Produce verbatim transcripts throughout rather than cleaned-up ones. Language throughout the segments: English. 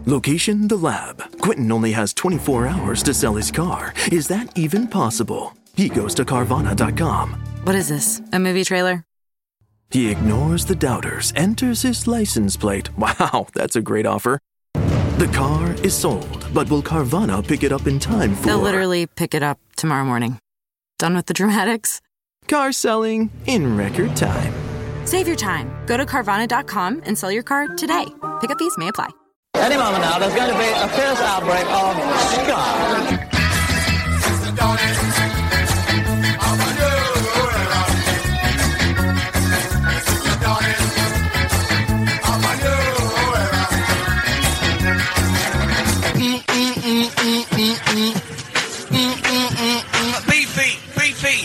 Location, the lab. Quentin only has twenty-four hours to sell his car. Is that even possible? He goes to Carvana dot com. What is this, a movie trailer? He ignores the doubters, enters his license plate. Wow, that's a great offer. The car is sold, but will Carvana pick it up in time for... They'll literally pick it up tomorrow morning. Done with the dramatics? Car selling in record time. Save your time. Go to Carvana dot com and sell your car today. Pickup fees may apply. Any moment now, there's going to be a fierce outbreak of ska. Beefy, beefy.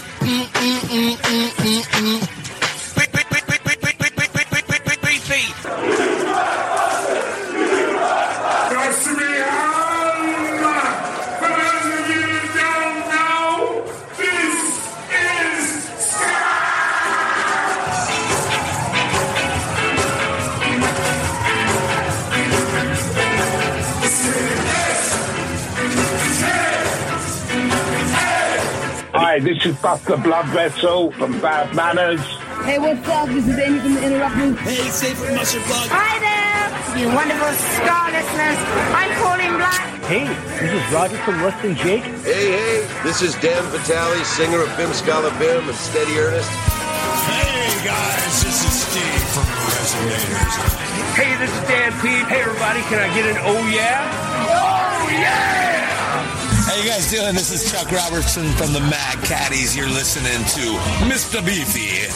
Hi, this is Buster Bloodvessel from Bad Manners. Hey, what's up? This is Amy from The Interrupters. Hey, Safe from Musher Plug. Hi there, you wonderful Scar listeners. I'm Pauline Black. Hey, this is Roger from Less Than Jake. Hey, hey, this is Dan Vitale, singer of Bim Scala Bim and Steady Ernest. Hey, guys, this is Steve from The Resonators. Hey, this is Dan Pete. Hey, everybody, can I get an oh yeah? Oh yeah! How you guys doing? This is Chuck Robertson from the Mad Caddies. You're listening to Mister Beefy.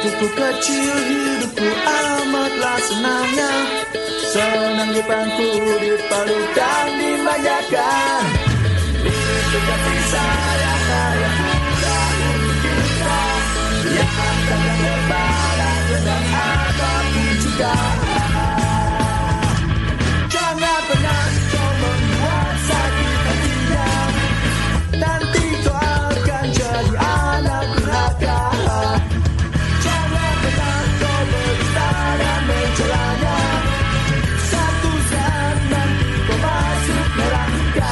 Waktuku kecil hidupku amatlah senangnya. Senang dipangku, dipalukan, dimanjakan. Itu kasih sayang saya sudah kita yang takkan berbalas dengan apapun juga. Jangan pernah kau membuat sakit hatinya. Nanti kau akan jadi anak durhaka. Jangan pernah kau berdusta dan mencelanya. Satu saat nanti kau masuk neraka.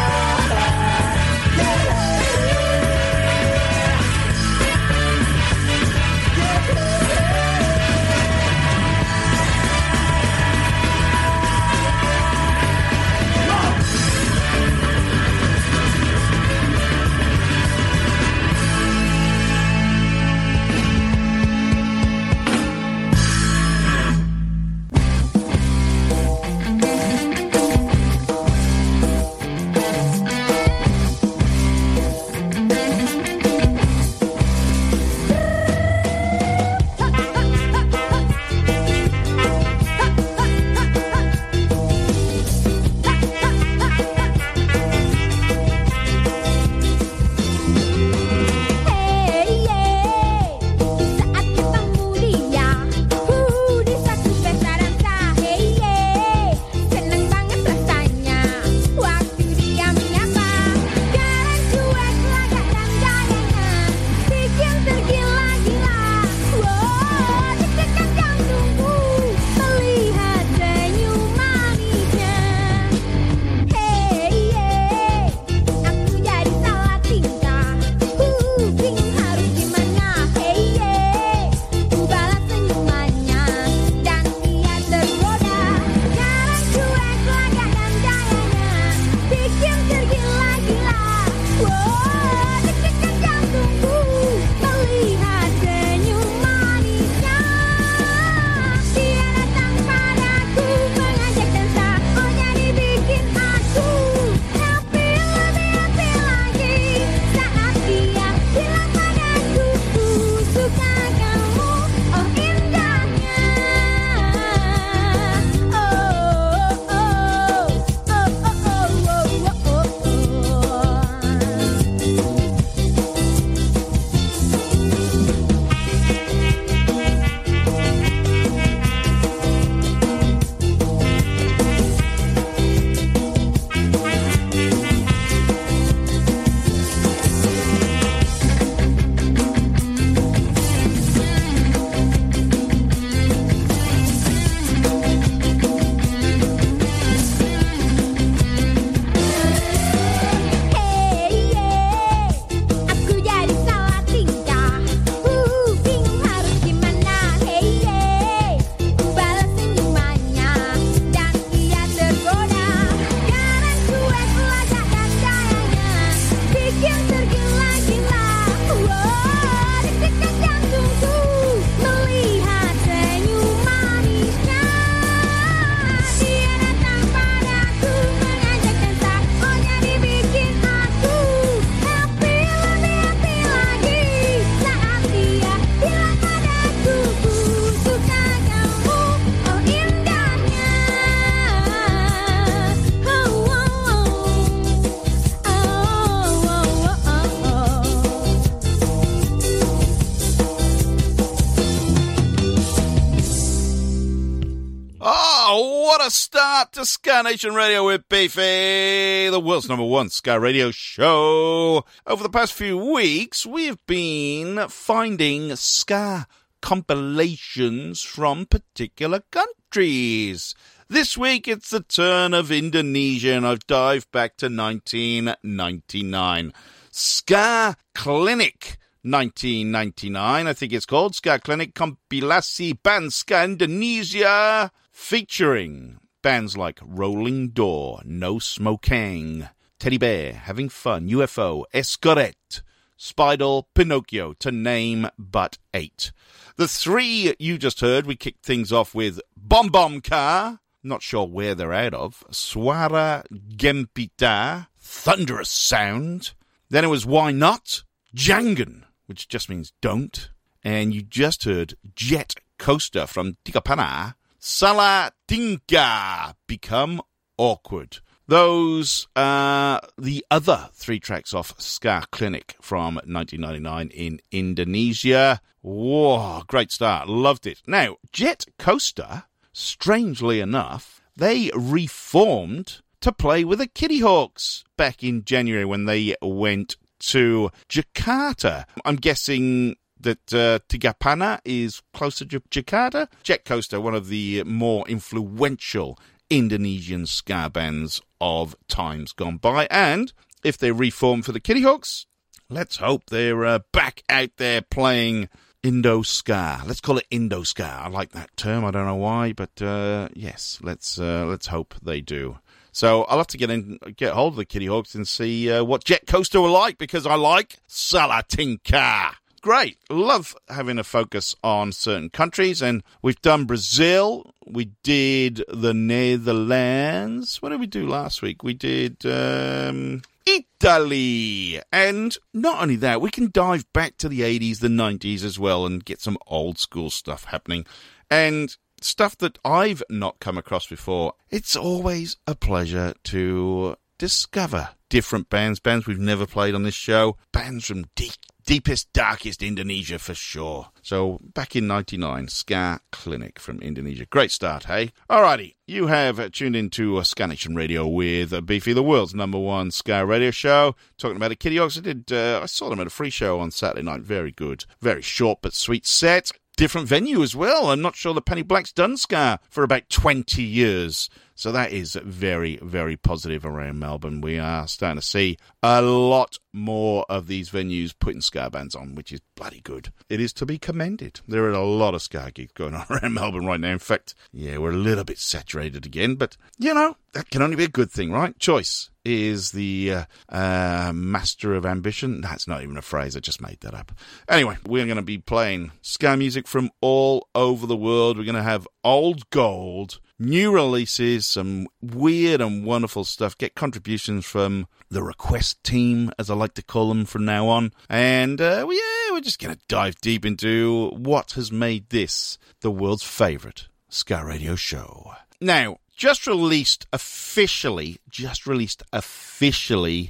What a start to Ska Nation Radio with Beefy, the world's number one Ska radio show. Over the past few weeks, we've been finding Ska compilations from particular countries. This week, it's the turn of Indonesia, and I've dived back to nineteen ninety-nine. Ska Clinic nineteen ninety-nine, I think it's called. Ska Clinic Kompilasi Band Ska Indonesia, featuring bands like Rolling Door, No Smoking, Teddy Bear, Having Fun, U F O, Escoret, Spidal, Pinocchio, to name but eight. The three you just heard, we kicked things off with Bom Bom Car, not sure where they're out of, Suara Gempita, Thunderous Sound. Then it was Why Not, Jangan, which just means don't, And you just heard Jet Coaster from Tikapana, Salah Tinka, Become Awkward. Those are the other three tracks off Ska Clinic from nineteen ninety-nine in Indonesia. Whoa, great start. Loved it. Now, Jet Coaster, strangely enough, they reformed to play with the Kitty Hawks back in January when they went to Jakarta. I'm guessing that uh, Tigapana is closer to Jakarta. Jet Coaster, one of the more influential Indonesian ska bands of times gone by. And if they reform for the Kitty Hawks, let's hope they're uh, back out there playing Indo ska. Let's call it Indo ska. I like that term. I don't know why, but uh, yes, let's uh, let's hope they do. So I'll have to get in, get hold of the Kitty Hawks and see uh, what Jet Coaster will like, because I like Salah Tinka. Great. Love having a focus on certain countries, and we've done Brazil. We did the Netherlands. What did we do last week? We did um, Italy. And not only that, we can dive back to the eighties, the nineties as well, and get some old school stuff happening. And stuff that I've not come across before. It's always a pleasure to discover different bands, bands we've never played on this show, bands from deep, deepest, darkest Indonesia for sure. So back in ninety-nine, Ska Clinic from Indonesia. Great start, hey? Alrighty, you have tuned into Ska Nation Radio with Beefy, the world's number one ska radio show. Talking about the Kitty Hawks. I did. Uh, I saw them at a free show on Saturday night. Very good, very short but sweet set. Different venue as well. I'm not sure the Penny Black's done ska for about twenty years. So that is very, very positive around Melbourne. We are starting to see a lot more of these venues putting ska bands on, which is bloody good. It is to be commended. There are a lot of ska gigs going on around Melbourne right now. In fact, yeah, we're a little bit saturated again. But, you know, that can only be a good thing, right? Choice is the uh, uh, master of ambition. That's not even a phrase. I just made that up. Anyway, we're going to be playing ska music from all over the world. We're going to have old gold, new releases, some weird and wonderful stuff. Get contributions from the request team, as I like to call them from now on. And, uh, well, yeah, we're just going to dive deep into what has made this the world's favourite ska radio show. Now, just released officially, just released officially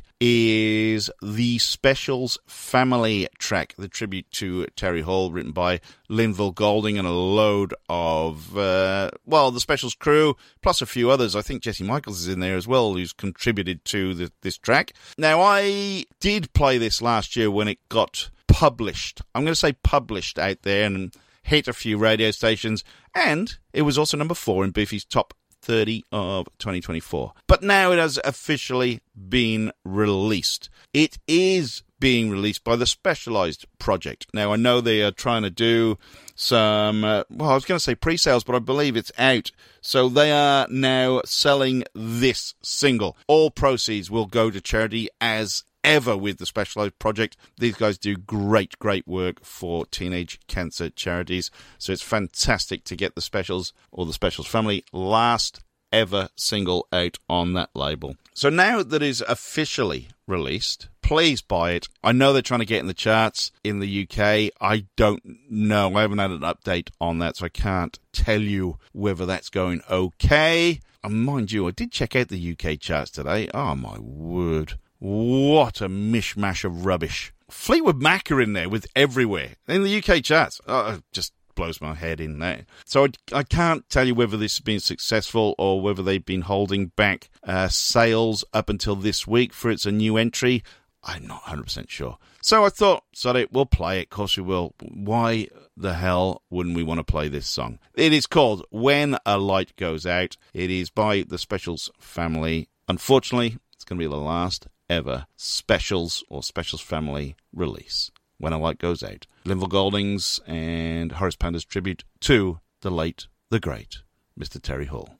is the Specials Family track, the tribute to Terry Hall, written by Linville Golding and a load of, uh, well, the Specials crew, plus a few others. I think Jesse Michaels is in there as well, who's contributed to the, this track. Now, I did play this last year when it got published. I'm going to say published out there and hit a few radio stations, and it was also number four in Beefy's top thirty of twenty twenty-four. But now it has officially been released. It is being released by the Specialized Project. Now, I know they are trying to do some, uh, well, I was going to say pre-sales, but I believe it's out. So they are now selling this single. All proceeds will go to charity as ever with the Specialized Project. These guys do great, great work for teenage cancer charities. So it's fantastic to get the Specials, or the Specials Family, last ever single out on that label. So now that it's officially released, please buy it. I know they're trying to get in the charts in the U K. I don't know. I haven't had an update on that, so I can't tell you whether that's going okay. And mind you, I did check out the U K charts today. Oh, my word. What a mishmash of rubbish. Fleetwood Mac are in there with Everywhere in the U K charts. Oh, it just blows my head in there. So I, I can't tell you whether this has been successful or whether they've been holding back uh, sales up until this week for it's a new entry. I'm not one hundred percent sure. So I thought, sorry, we'll play it. Of course we will. Why the hell wouldn't we want to play this song? It is called When a Light Goes Out. It is by the Specials Family. Unfortunately, it's going to be the last ever Specials or Specials Family release. When a Light Goes Out. Linville Golding's and Horace Panda's tribute to the late, the great Mister Terry Hall.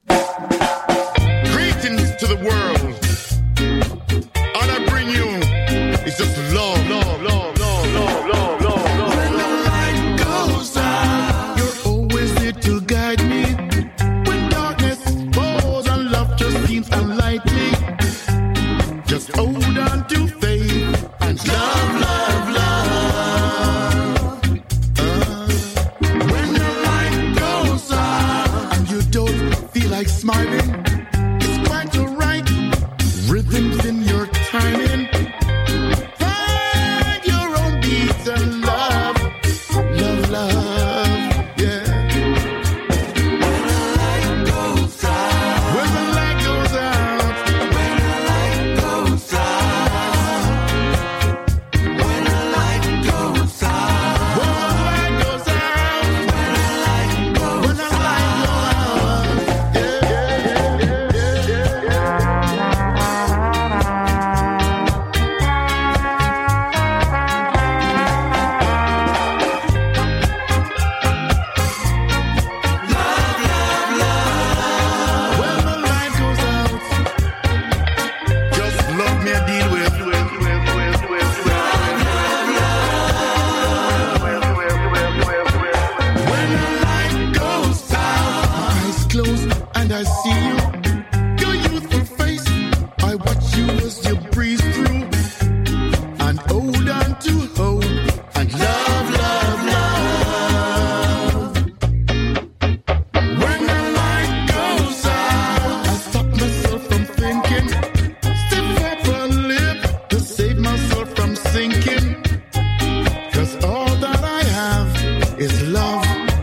Greetings to the world. All I bring you is just love, love, love, love, love, love, love, love. When the light goes out, you're always there to guide me. When darkness falls and love just seems unlikely, just hold on to faith and love, love, love. Uh, I see you. Your youthful face, I watch you as you breeze through. And hold on to hope and love, love, love. When the light goes out, I stop myself from thinking. Step up a lip to save myself from sinking. Cause all that I have is love.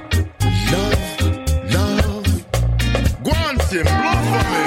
Tim, blow for me.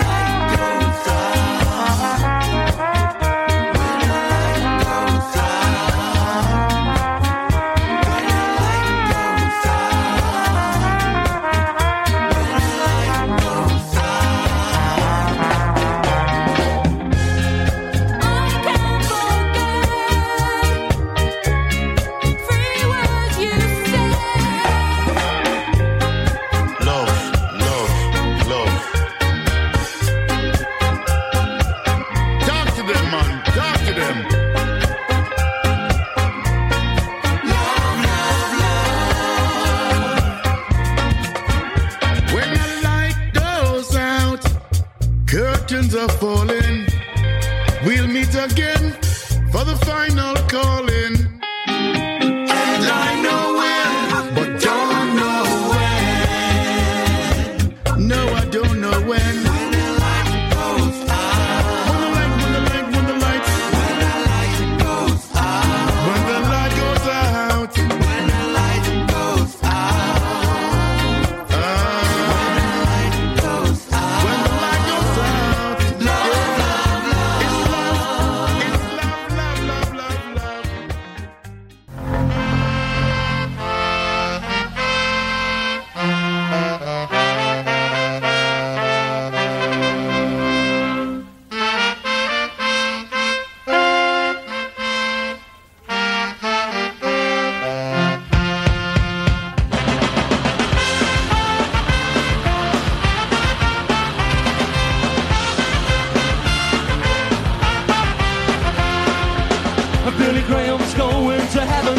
Are falling. We'll meet again for the final calling. And I know when, but don't know when. No, I don't know when. When the light goes out. When the light, when the light, when the light. When the light goes out. When the light goes out. When the light goes out. Ah. When the light goes out. Billy Graham's going to heaven.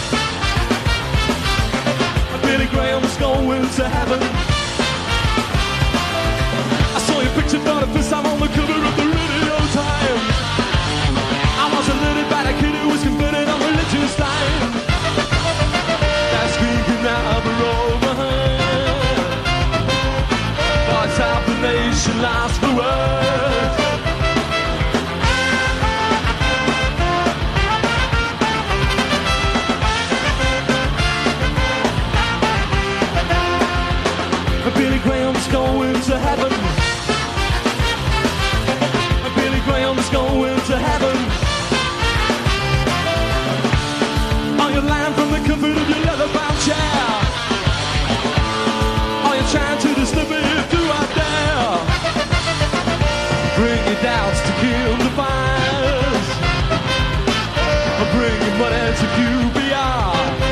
Billy Graham's going to heaven. I saw your picture for the first time on the cover of the Radio Times. I was a little bad kid who was converted on religious time. That's speaking now the over. What's half the nation lost for words. Billy Graham's going to heaven. Billy Graham's going to heaven. Are you lying from the comfort of your leather-bound chair? Are you trying to disturb me if you are there? Bring your doubts to kill the fires. Bring your money to Q B R.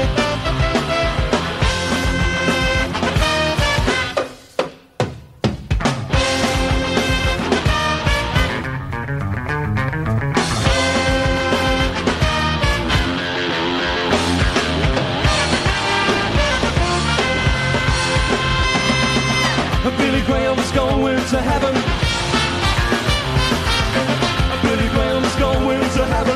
Billy Graham's going to heaven. Billy Graham's going to heaven.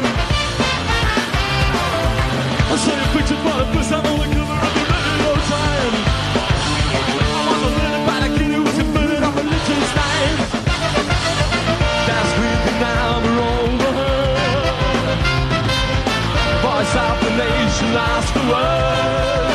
I saw your picture for the first time on the cover of the Radio Times. I was a little bad kid who was converted on religion's name. That's weeping now we're over. Voice of the nation lost the word.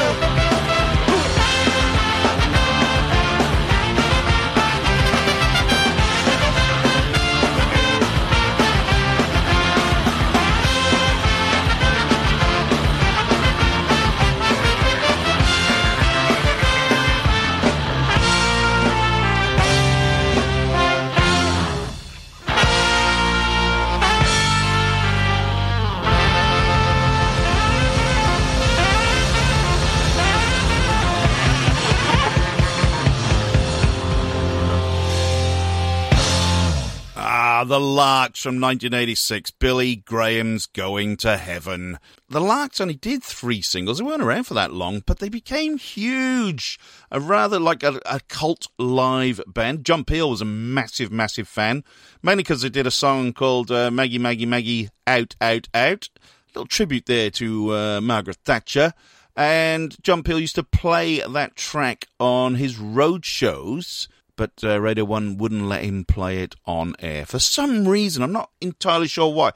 Ah, the Larks from nineteen eighty-six. Billy Graham's Going to Heaven. The Larks only did three singles. They weren't around for that long, but they became huge. A rather like a, a cult live band. John Peel was a massive, massive fan, mainly because they did a song called uh, Maggie, Maggie, Maggie, Out, Out, Out. A little tribute there to uh, Margaret Thatcher. And John Peel used to play that track on his road shows, but uh, Radio one wouldn't let him play it on air for some reason. I'm not entirely sure why.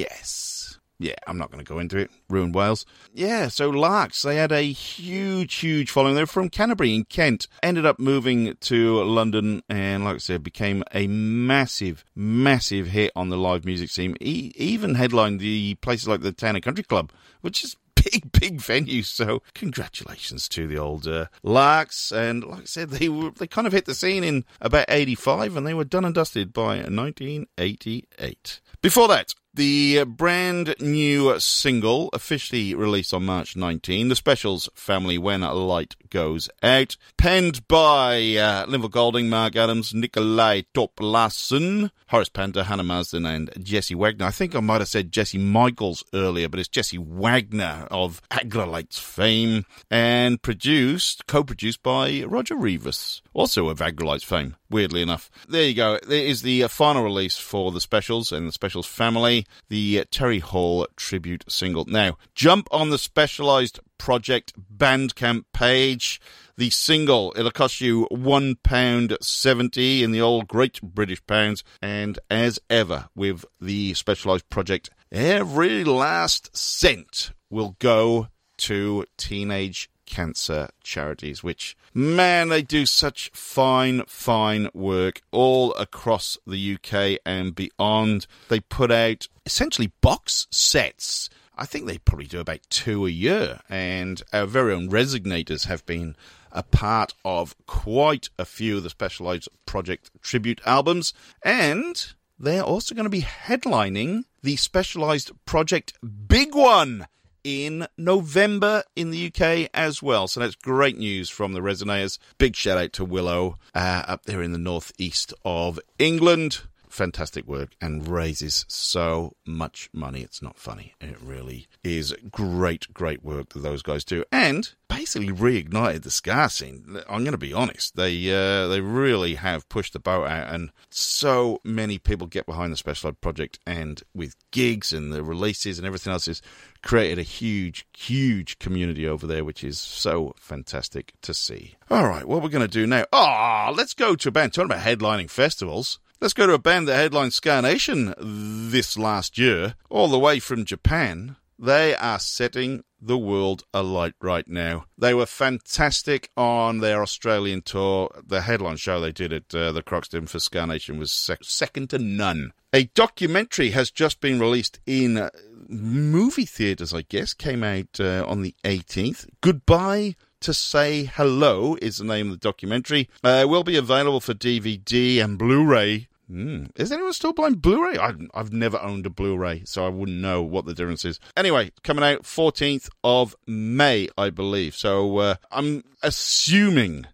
Yes. Yeah, I'm not going to go into it. Ruined Wales. Yeah, so Larks, they had a huge, huge following. They were from Canterbury in Kent. Ended up moving to London and, like I said, became a massive, massive hit on the live music scene. He even headlined the places like the Town and Country Club, which is big, big venues. So congratulations to the old uh, Larks. And like I said, they were they kind of hit the scene in about eighty-five, and they were done and dusted by nineteen eighty-eight. Before that, the brand new single officially released on March nineteenth, The Specials, Family When a Light Goes Out, penned by uh, Linval Golding, Mark Adams, Nikolai Torp-Larsen, Horace Panter, Hannah Marsden and Jesse Wagner. I think I might have said Jesse Michaels earlier, but it's Jesse Wagner of Agrolites fame, and produced, co-produced by Roger Rivas, also of Agrolites fame, weirdly enough. There you go. There is the final release for The Specials and The Specials Family, the Terry Hall tribute single. Now, jump on the Specialized Project Bandcamp page. The single, it'll cost you one pound seventy in the old Great British Pounds. And as ever with the Specialized Project, every last cent will go to teenage cancer charities, which, man, they do such fine, fine work all across the U K and beyond. They put out essentially box sets. I think they probably do about two a year, and our very own Resignators have been a part of quite a few of the Specialized Project tribute albums, and they're also going to be headlining the Specialized Project Big One in November in the U K as well. So that's great news from the Resonators. Big shout out to Willow uh, up there in the northeast of England. Fantastic work and raises so much money. It's not funny. It really is great, great work that those guys do. And basically reignited the ska scene. I'm going to be honest. They uh, they really have pushed the boat out, and so many people get behind the Specialized Project, and with gigs and the releases and everything else, has created a huge, huge community over there, which is so fantastic to see. All right, what we're going to do now? Oh, let's go to a band. Talking about headlining festivals. Let's go to a band that headlined Ska Nation this last year, all the way from Japan. They are setting the world alight right now. They were fantastic on their Australian tour. The headline show they did at uh, the Croxton for Ska Nation was sec- second to none. A documentary has just been released in uh, movie theatres, I guess. Came out uh, on the eighteenth. Goodbye to Say Hello is the name of the documentary. Uh, it will be available for D V D and Blu-ray. Mm. Is anyone still buying Blu-ray? I've, I've never owned a Blu-ray, so I wouldn't know what the difference is. Anyway, coming out fourteenth of May, I believe. So uh, I'm assuming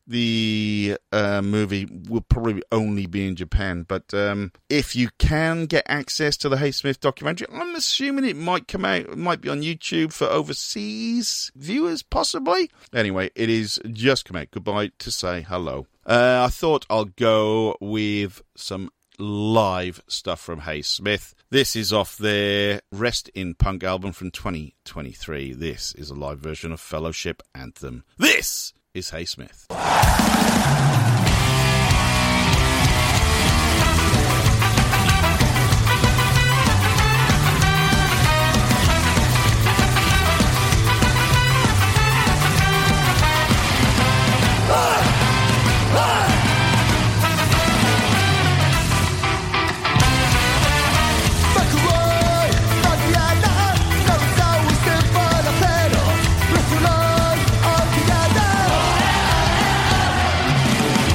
the uh, movie will probably only be in Japan. But um, if you can get access to the Hay Smith documentary, I'm assuming it might come out, it might be on YouTube for overseas viewers, possibly. Anyway, it is just come out. Goodbye to Say Hello. Uh, I thought I'll go with some live stuff from Hay Smith. This is off their Rest in Punk album from twenty twenty-three. This is a live version of Fellowship Anthem. This is Hay Smith. Pero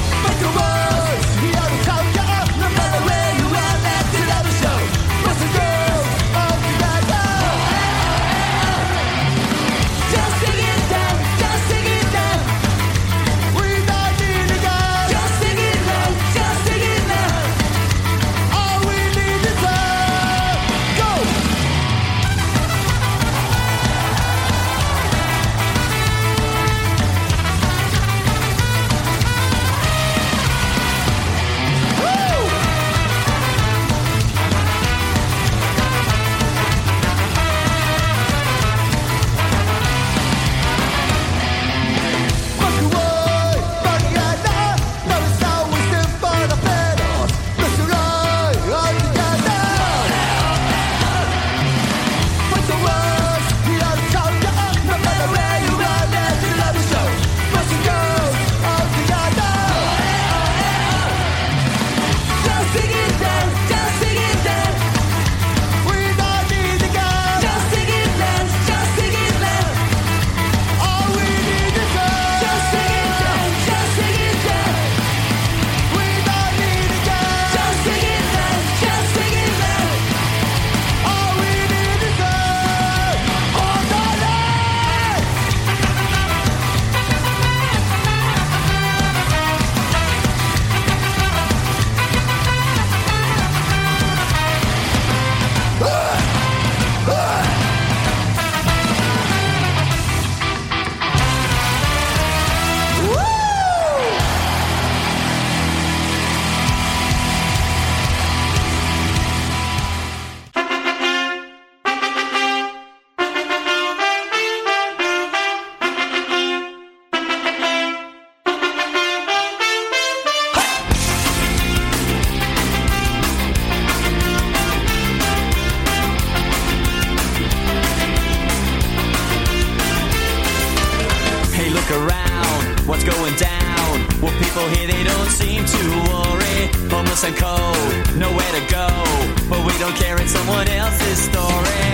what's going down? Well, people here, they don't seem to worry. Homeless and cold, nowhere to go. But we don't care, it's someone else's story.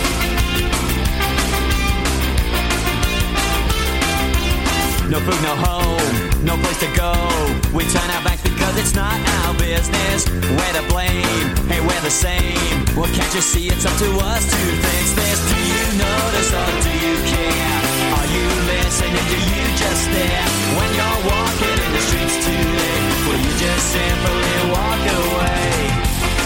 No food, no home, no place to go. We turn our backs because it's not our business. We're to blame, hey, we're the same. Well, can't you see it's up to us to fix this? Do you notice or do you care? Are you listening? Do you just stare? When you're walking in the streets today, will you just simply walk away?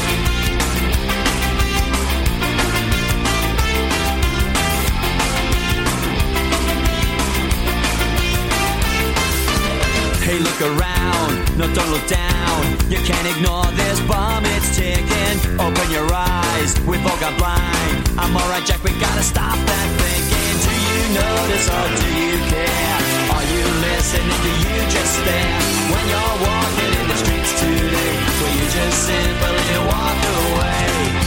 Hey, look around, no, don't look down. You can't ignore this bomb, it's ticking. Open your eyes, we've all got blind. I'm alright, Jack, we gotta stop that thinking. Do you notice or do you care? Are you listening, do you just stare? When you're walking in the streets today, will you just simply walk away?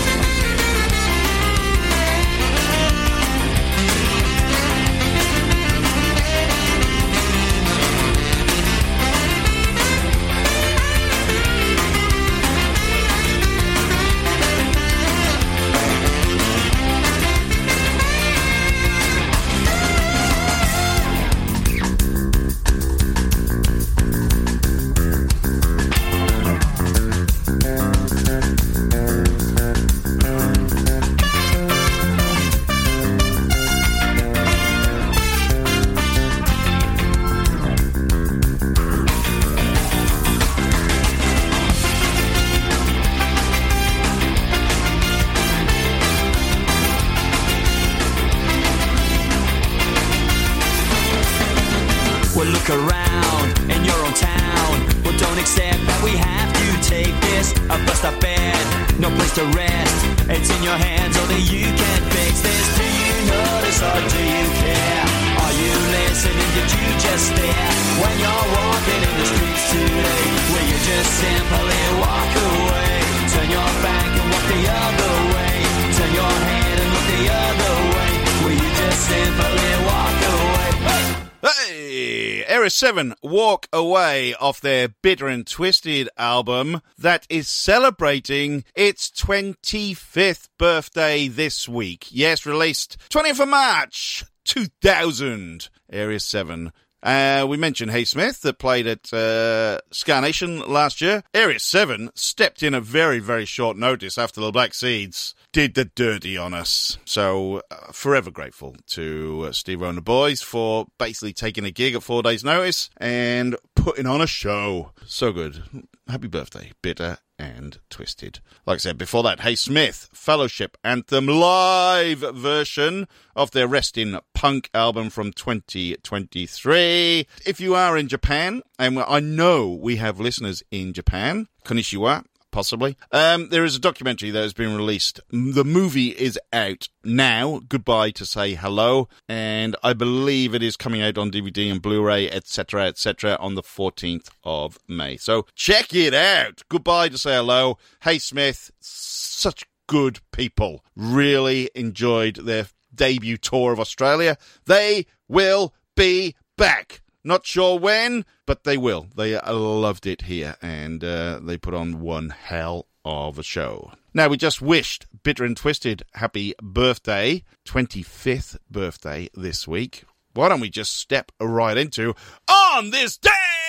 Around in your own town, well, don't accept that we have to take this. A bust up bed, no place to rest. It's in your hands, only you can fix this. Do you notice or do you care? Are you listening? Did you just stare? When you're walking in the streets today, will you just simply walk away? Turn your back and walk the other way. Turn your head and look the other way. Will you just simply walk away? Hey! Hey, Area seven, Walk Away, off their Bitter and Twisted album that is celebrating its twenty-fifth birthday this week. Yes, released twentieth of March, two thousand, Area seven. Uh, we mentioned Hey Smith that played at uh, Ska Nation last year. Area seven stepped in at very, very short notice after the Black Seeds did the dirty on us. So, uh, forever grateful to uh, Steve and the boys for basically taking a gig at four days' notice and putting on a show. So good. Happy birthday, Bitter and Twisted. Like I said before that, Hey Smith, Fellowship Anthem live version of their Restin' Punk album from twenty twenty-three. If you are in Japan, and I know we have listeners in Japan, konnichiwa, possibly. Um, there is a documentary that has been released. The movie is out now, Goodbye to Say Hello, and I believe it is coming out on D V D and Blu-ray, et cetera, et cetera, on the fourteenth of May. So check it out. Goodbye to Say Hello. Hey Smith, such good people. Really enjoyed their debut tour of Australia. They will be back. Not sure when, but they will. They loved it here, and uh, they put on one hell of a show. Now, we just wished Bitter and Twisted happy birthday, twenty-fifth birthday this week. Why don't we just step right into On This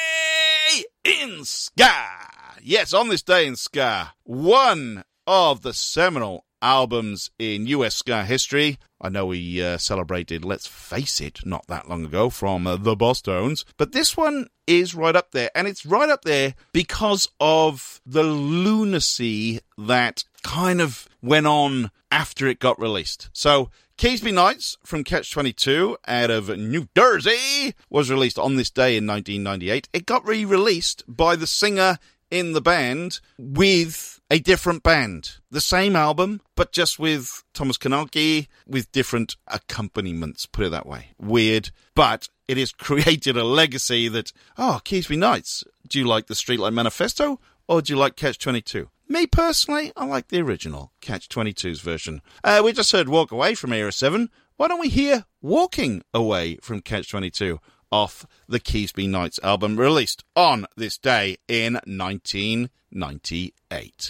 Day in Ska? Yes, On This Day in Ska, one of the seminal albums in U S ska history. I know we uh, celebrated Let's Face It not that long ago from uh, the Bosstones, but this one is right up there, and it's right up there because of the lunacy that kind of went on after it got released. So, Keasbey Nights from Catch twenty-two out of New Jersey was released on this day in nineteen ninety-eight. It got re-released by the singer in the band with a different band. The same album, but just with Thomas Kanalki, with different accompaniments, put it that way. Weird, but it has created a legacy that, oh, Keasbey Nights, do you like the Streetlight Manifesto, or do you like Catch twenty-two? Me, personally, I like the original, Catch twenty-two's version. Uh, we just heard Walk Away from Area seven. Why don't we hear Walking Away from Catch twenty-two off the Keasbey Nights album, released on this day in nineteen ninety-eight.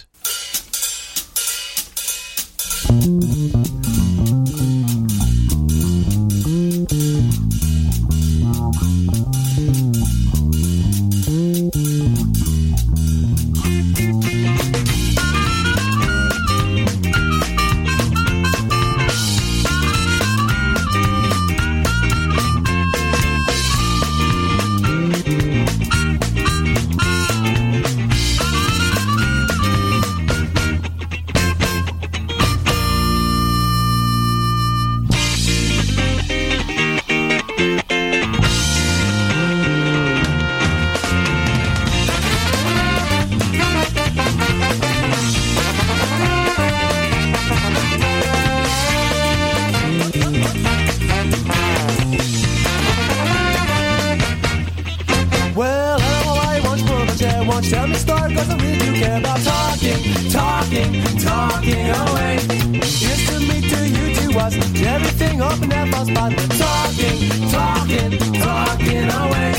Tell me a story, cause I really do care about talking, talking, talking away. Used to me to you two was everything up in that fast spot. But talking, talking, talking away.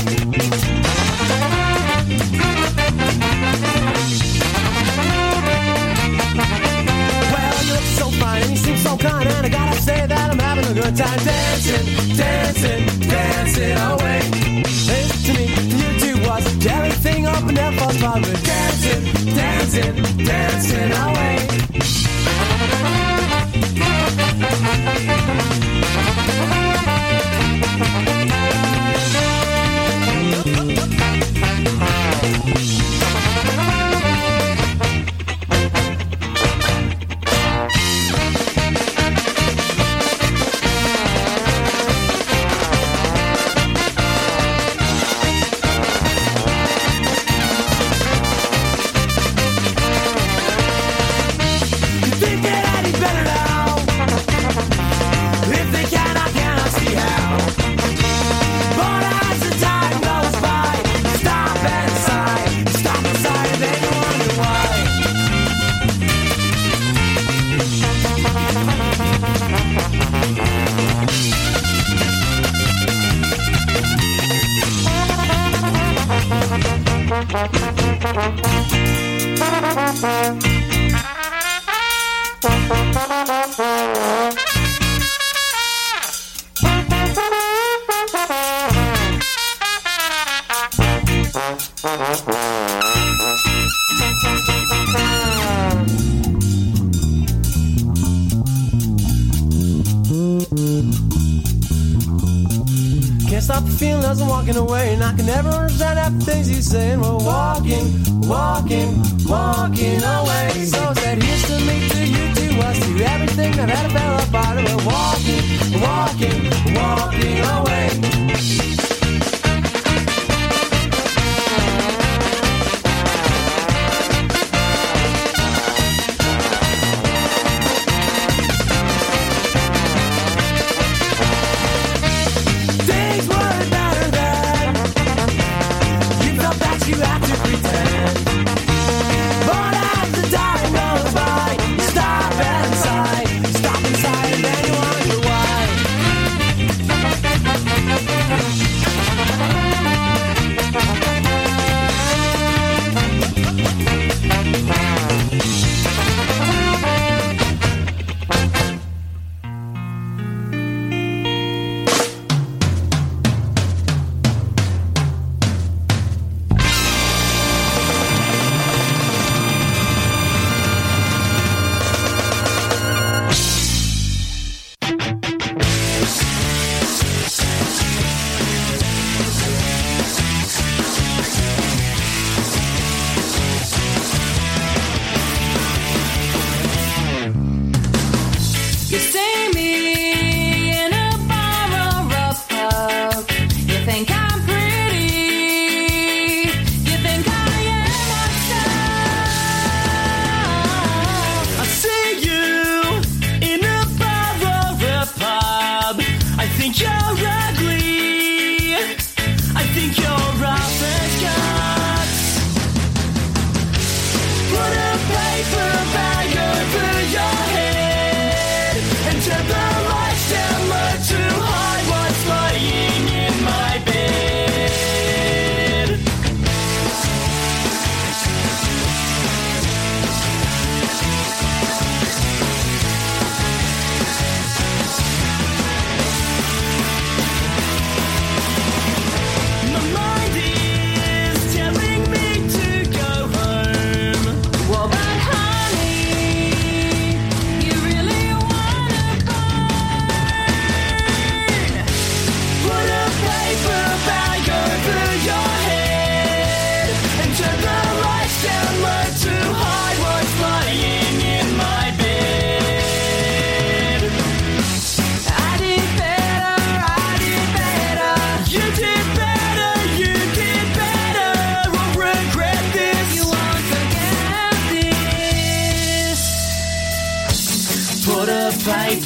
Well, you look so fine and you seem so kind, and I gotta say that I'm having a good time dancing, dancing, dancing away. Listen to me, you two was everything up in that fast spot. We're dancing, dancing, dancing away. Can't stop the feeling as I'm walking away, and I can never understand half the things he's saying. We're walking, walking, walking away. So said here's to me, to you, to us, to everything that had a fell apart. And we're walking, walking, walking away. Stop inside and then you wonder why.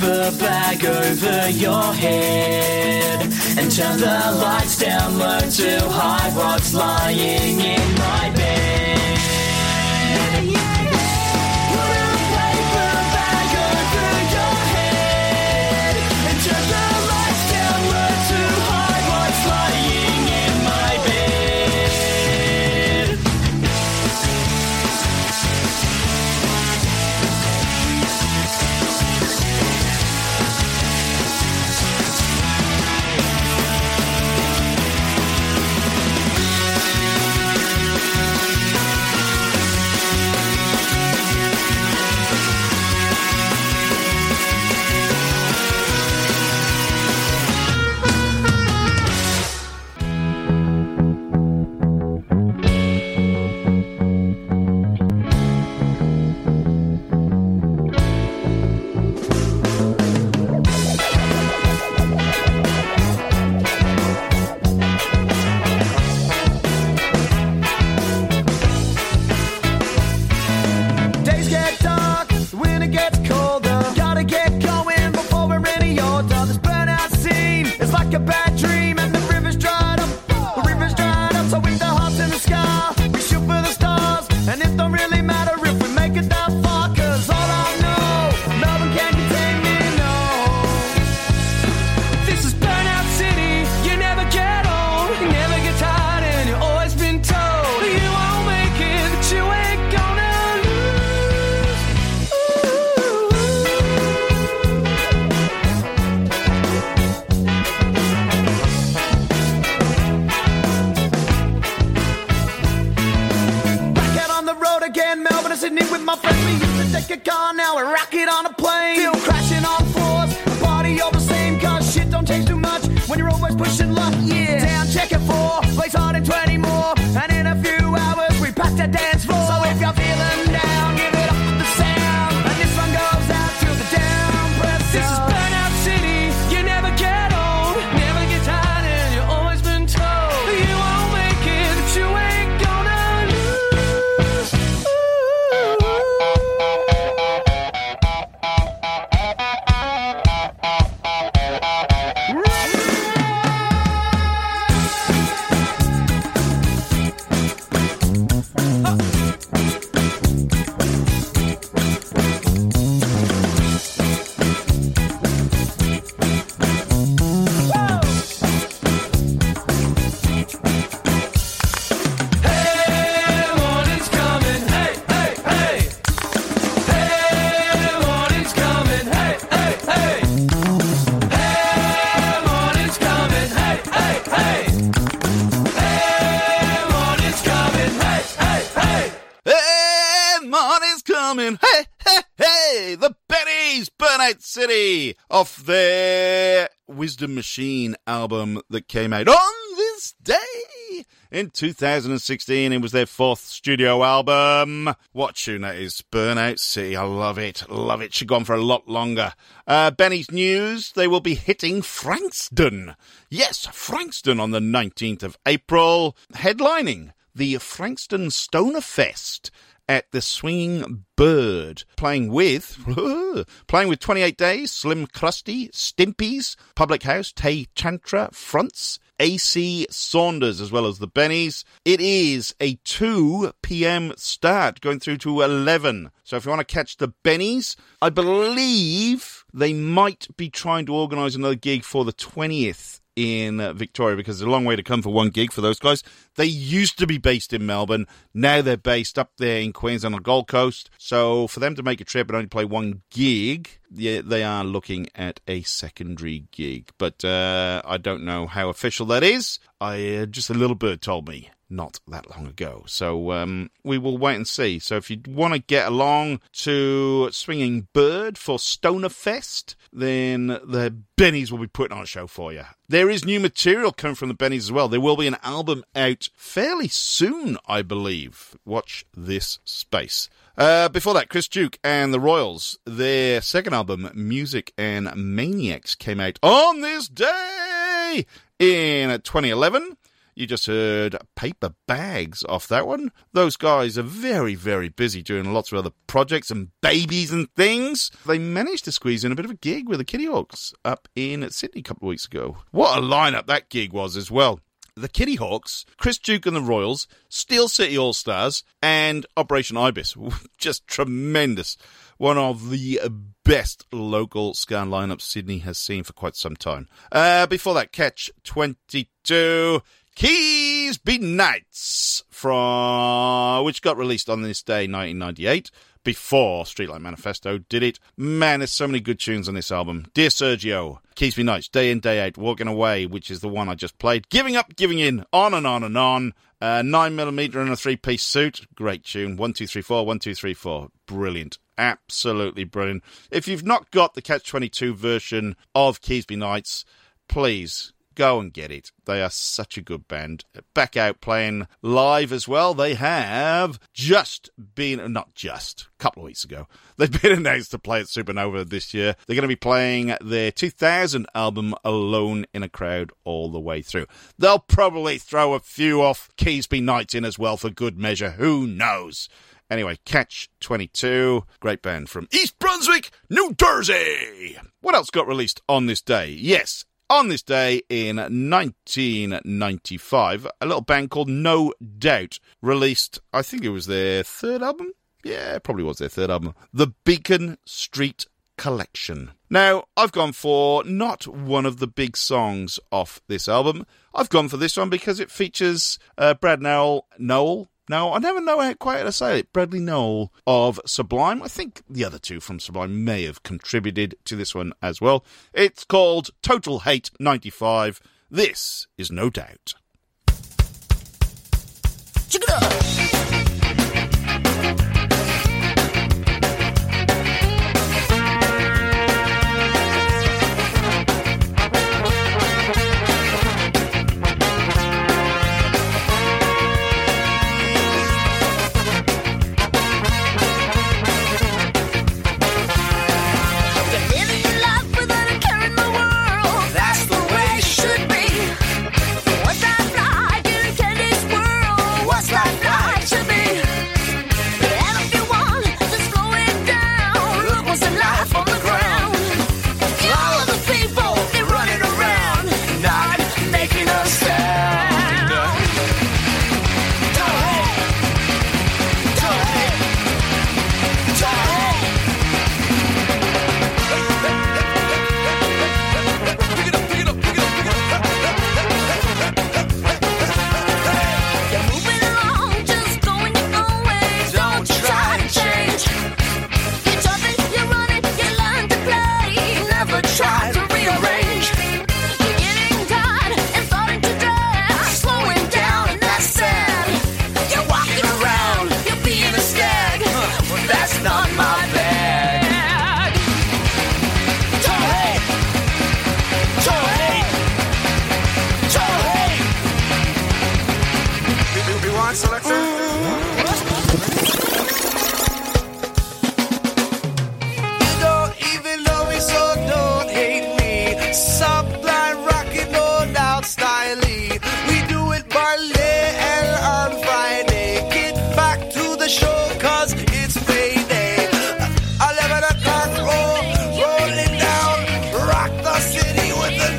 paper bag over your head and turn the lights down low to hide what's lying in my bed. Put a paper bag over your head and turn the lights down low to hide what's lying in my bed. Days get dark, the winter gets colder. Gotta get going before we're any older. This burnout scene is like a bad dream, and the river's dried up. The river's dried up, so with the hearts in the sky, we shoot for the stars. And it don't really matter if we make it that far, 'cause all I know, no one can contain me, no. This is Burnout City, you never get old, you never get tired, and you've always been told you won't make it, that you ain't gonna lose. Back out on the road again, Melbourne and Sydney with my friends. We used to take a car, now we rock it on a plane. Still crashing on floors, the party all the same, 'cause shit don't change too much when you're always pushing luck. Yeah, down check it for, plays hard and twenty more, and in a few hours we pack the dance floor. So if you're feeling down, give it up with the sound, and this one goes out to the down press. This is Burnout City, you never get old, never get tired, and you've always been told you won't make it, that you ain't gonna lose. Hey, morning's coming, hey, hey, hey. Hey, morning's coming, hey, hey, hey. Hey, morning's coming, hey, hey, hey. Hey, morning's coming, hey, hey, hey. Hey, morning's coming. Hey, hey, hey. The Bennies, Burnout City, off their Wisdom Machine album that came out on this day in two thousand sixteen. It was their fourth studio album. What tune that is? Burnout City. I love it. Love it. Should go on for a lot longer. Uh, Benny's news. They will be hitting Frankston. Yes, Frankston on the nineteenth of April. Headlining the Frankston Stoner Fest at the Swinging Bird, playing with playing with twenty-eight Days, Slim Krusty, Stimpies, Public House, Tay Chantra, Fronts, A C Saunders, as well as the Bennies. It is a two p.m. start, going through to eleven. So if you want to catch the Bennies, I believe they might be trying to organise another gig for the twentieth in uh, Victoria, because it's a long way to come for one gig for those guys. They used to be based in Melbourne. Now they're based up there in Queensland on the Gold Coast. So for them to make a trip and only play one gig, yeah, they are looking at a secondary gig. But uh, I don't know how official that is. I uh, just a little bird told me not that long ago. So um, we will wait and see. So if you want to get along to Swinging Bird for Stoner Fest, then the Bennies will be putting on a show for you. There is new material coming from the Bennies as well. There will be an album out fairly soon, I believe. Watch this space. Uh, before that, Chris Duke and the Royals, their second album, Music and Maniacs, came out on this day in twenty eleven. You just heard Paper Bags off that one. Those guys are very, very busy doing lots of other projects and babies and things. They managed to squeeze in a bit of a gig with the Kitty Hawks up in Sydney a couple of weeks ago. What a lineup that gig was as well. The Kitty Hawks, Chris Duke and the Royals, Steel City All-Stars, and Operation Ibis. Just tremendous. One of the best local ska lineups Sydney has seen for quite some time. Uh, before that, Catch twenty-two, Keysby Nights, from which got released on this day, nineteen ninety-eight. Before Streetlight Manifesto did it. Man, there's so many good tunes on this album. Dear Sergio, Keysby Nights, Day In, Day Out, Walking Away, which is the one I just played. Giving Up, Giving In, on and on and on. Uh, nine millimeter in a three-piece suit. Great tune. One, two, three, four, one, two, three, four. Brilliant. Absolutely brilliant. If you've not got the Catch twenty-two version of Keysby Nights, please go and get it. They are such a good band. Back out playing live as well. They have just been, not just, a couple of weeks ago, they've been announced to play at Supernova this year. They're going to be playing their two thousand album Alone in a Crowd all the way through. They'll probably throw a few off Keysby Nights in as well for good measure. Who knows? Anyway, Catch twenty-two, great band from East Brunswick, New Jersey. What else got released on this day? Yes, on this day in nineteen ninety-five, a little band called No Doubt released, I think it was their third album? Yeah, it probably was their third album. The Beacon Street Collection. Now, I've gone for not one of the big songs off this album. I've gone for this one because it features uh, Brad Nowell, Noel, Now, I never know how quite how to say it. Bradley Nowell of Sublime. I think the other two from Sublime may have contributed to this one as well. It's called Total Hate ninety-five. This is No Doubt. Check it out.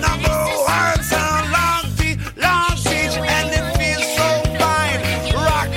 Rock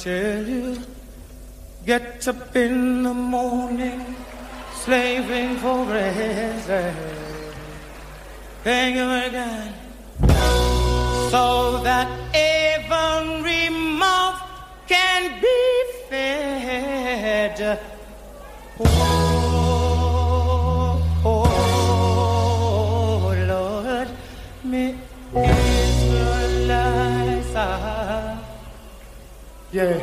tell you, get up in the morning, slaving for rest, hang again, so that every mouth can be fed. Oh, oh, Lord, me Israelites, yeah.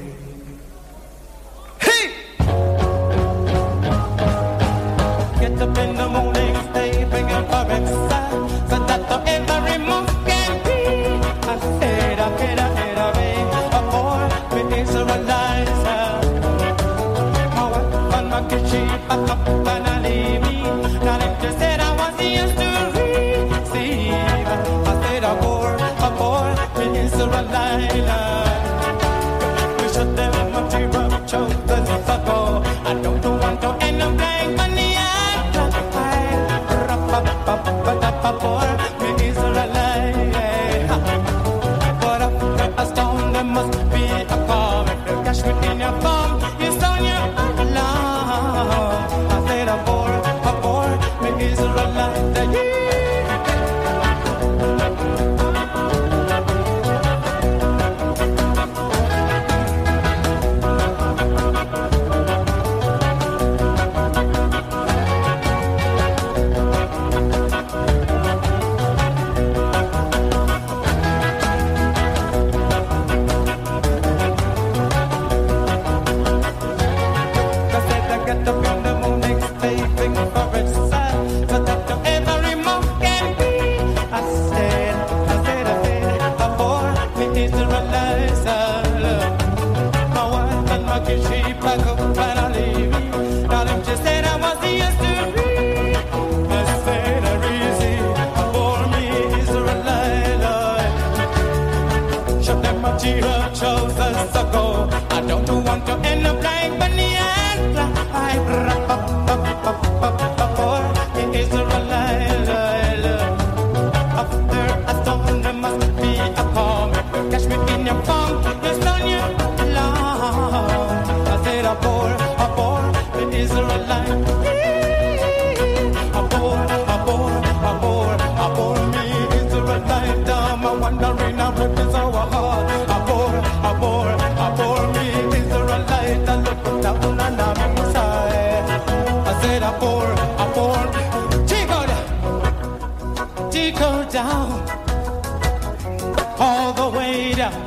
Hey! Get up in the morning, stay bringing for exercise, so that the every mouth can be. I said, I said, I said, I said, a boy, me Israelites. Sheep up and I leave me. Now if you said I was used to receive, I said a boy, a boy, me Israelite. We shut them up to rub shoulders ago. I don't want to end up like money. I rap up up up up up boy, me Israelite. But after a stone there must be a calm. If you cash me in your palm, you sound your alarm. I said a boy, a boy, me Israelite, yeah. I don't want to end up like Bunny and I wrap up, up, up, up, up, boy, in Israelite. After a storm, there must be a calm. Catch me in your palm, yes, on your alarm. I said a boy, a boy, in Israelite. A boy, a boy, a boy, a boy, me Israelite. I'm wondering how it is our heart. A boy, a boy, a boy, me Israelite. I look down and I'm inside. I said a boy, a boy, tickle down, tickle down, all the way down.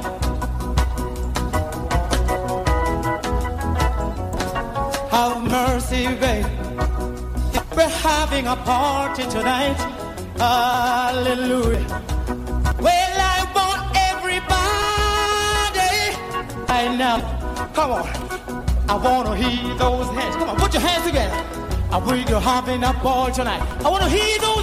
Have mercy, babe. We're having a party tonight. Hallelujah. Well, I want everybody. I know. Come on. I want to hear those hands. Come on, put your hands together. I will you're having a ball tonight. I want to hear those.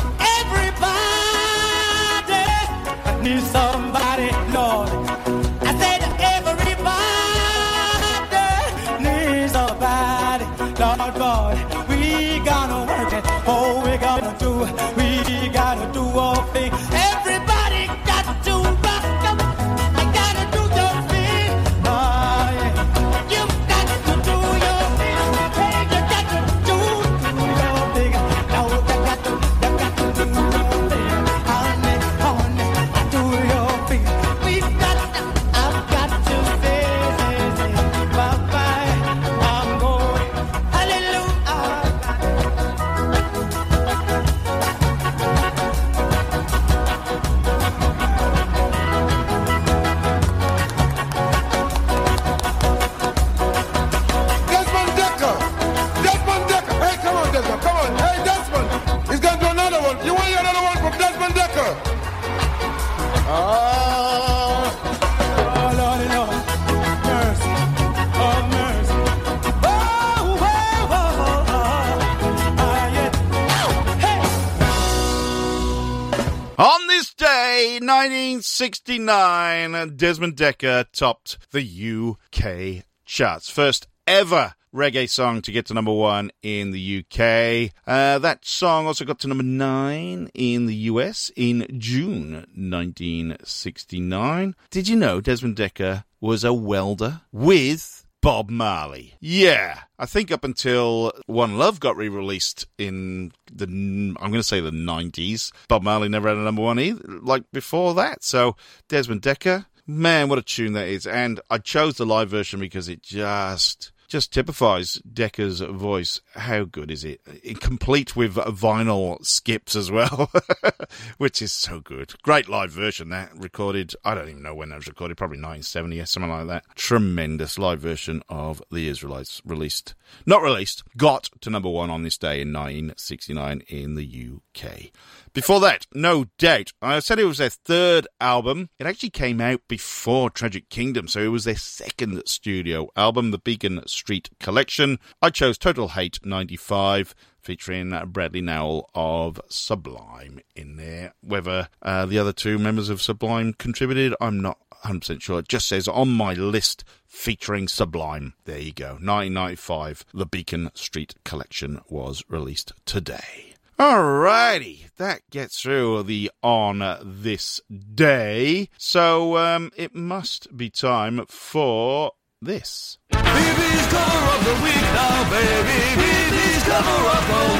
Everybody. I need somebody, Lord. I said everybody needs somebody. Lord God, we gonna work it. Oh, we gonna do. We gotta do all things. Everybody got to rock up. I gotta do your thing. Oh, yeah. You got to do your thing. Hey, you got to do your thing. Now you got to, you got to do your thing. Honey, honey, do your thing. We got to, I've got to say, say, say, bye bye. I'm going. Hallelujah. Desmond Decker! Desmond Decker! Hey, come on, Desmond, come on. Hey, Desmond! He's going to do another one. You want another one from Desmond Decker? Ah. Oh, Lord, Lord. Mercy. Oh, mercy. Oh, oh, oh, oh, oh. Ah, yeah. Hey. On this day, nineteen sixty-nine, Desmond Decker topped the U K charts. First ever reggae song to get to number one in the U K. Uh, that song also got to number nine in the U S in June nineteen sixty-nine. Did you know Desmond Decker was a welder with Bob Marley. Yeah, I think up until One Love got re-released in the, I'm going to say the nineties, Bob Marley never had a number one either, like before that. So Desmond Dekker, man, what a tune that is. And I chose the live version because it just... just typifies Dekker's voice. How good is it? Complete with vinyl skips as well, which is so good. Great live version that recorded. I don't even know when that was recorded. Probably nineteen seventy or something like that. Tremendous live version of The Israelites, released, not released, got to number one on this day in nineteen sixty-nine in the U K. Before that, No Doubt. I said it was their third album. It actually came out before Tragic Kingdom, so it was their second studio album, the Beacon Street Collection. I chose Total Hate ninety-five, featuring Bradley Nowell of Sublime in there. Whether uh, the other two members of Sublime contributed, I'm not one hundred percent sure. It just says on my list featuring Sublime. There you go. nineteen ninety-five, the Beacon Street Collection was released today. Alrighty, that gets through the On This Day. So um, it must be time for this. Baby's cover of the week now, baby. Baby's cover of the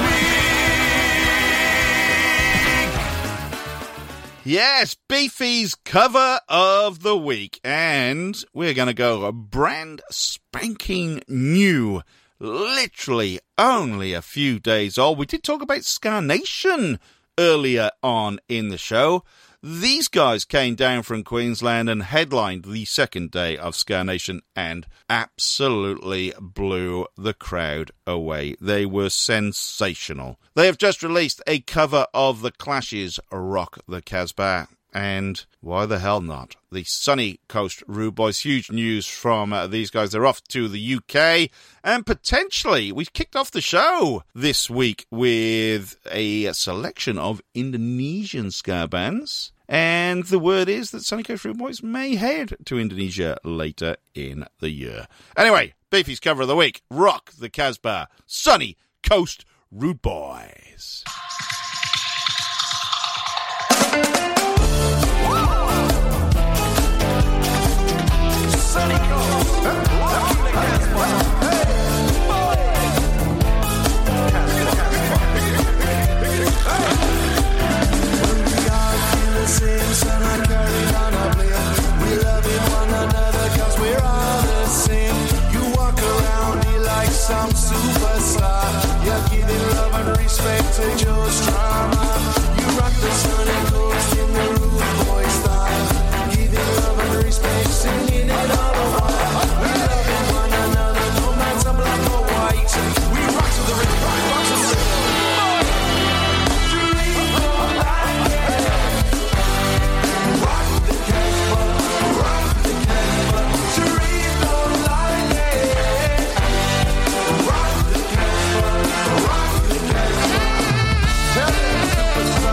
week. Yes, Beefy's cover of the week. And we're going to go brand spanking new. Literally only a few days old. We did talk about Ska Nation earlier on in the show. These guys came down from Queensland and headlined the second day of Ska Nation and absolutely blew the crowd away. They were sensational. They have just released a cover of The Clash's Rock the Casbah. And why the hell not? The Sunny Coast Rude Boys. Huge news from uh, these guys. They're off to the U K. And potentially, we've kicked off the show this week with a selection of Indonesian ska bands. And the word is that Sunny Coast Rude Boys may head to Indonesia later in the year. Anyway, Beefy's cover of the week. Rock the Casbah. Sunny Coast Rude Boys. Sunny Coast, rock the Casbah. Same sun and carry on a blade. We love one another cause we're all the same. You walk around here like some superstar. You're giving love and respect to Joe's drama. You rock the Sunny Coast in the Rude Boy style. Giving love and respect, singing it all the while. We love one another, no matter black or white. We rock to the rhythm, we rock to the rhythm. Superstar.